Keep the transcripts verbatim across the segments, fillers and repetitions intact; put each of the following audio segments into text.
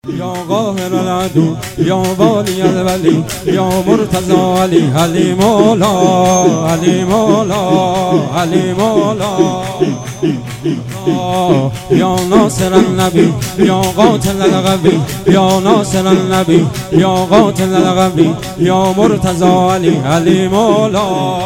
یا قاهر العدو یا والی الولی یا مرتضی علی علی مولا علی مولا علی مولا یا ناصر النبی یا قاتل القوی یا ناصر النبی یا قاتل القوی یا مرتضی علی علی مولا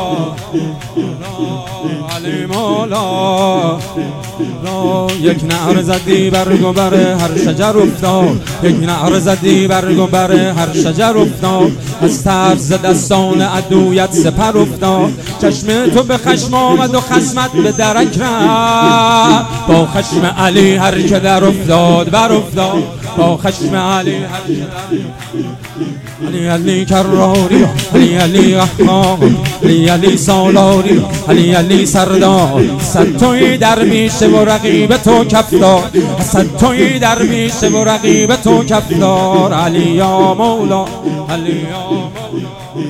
علی مولا. یک نعره زدی برگ و بر هر شجر افتاد، یک نعره زدی برگ و بر هر شجر افتاد، از ترس دستان عدویت سپر افتاد. چشم تو به خشم آمد و خصمت به درک رفت، با خشم علی هر که در افتاد بر افتاد، با خشم علی هر که در علی علی کراری علی علی قهار علی علی سالاری علی علی سردار. صد توی درویشه و رقیب تو کفدار، صد توی درویشه و رقیب تو کفدار. علی یا مولا علی یا مولا.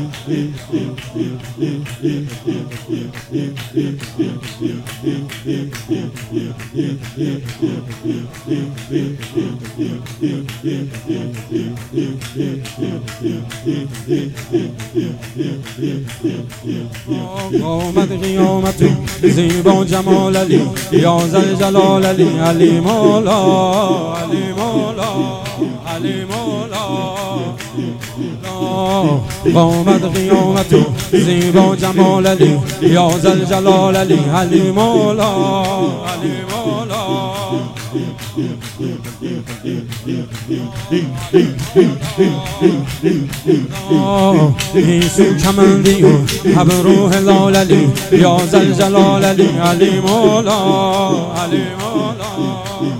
آمد قیامت زیبا جمال علی یا ذل جلال علی علی مولا علی مولا علی مولا. آمد قیامت زیبا جمال علی یا ذل جلال علی علی مولا علی مولا. ایسو کمندی و ابرو هلال علی یا ذل جلال علی علی مولا علی مولا.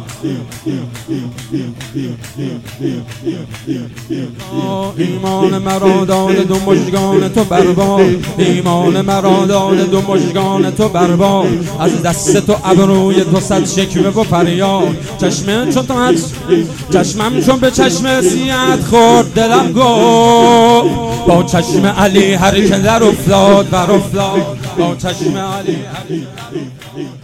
ایمان مرا داده دو مژگان تو برباد، ایمان مرا داده دو مژگان تو برباد. از دست تو ابروی تو صد شکوه و فریاد. چشم چون تو چشمم چون به چشم سیاد خورد دلم گفت، با چشم علی هر که در افتاد بر افتاد، با چشم علی هر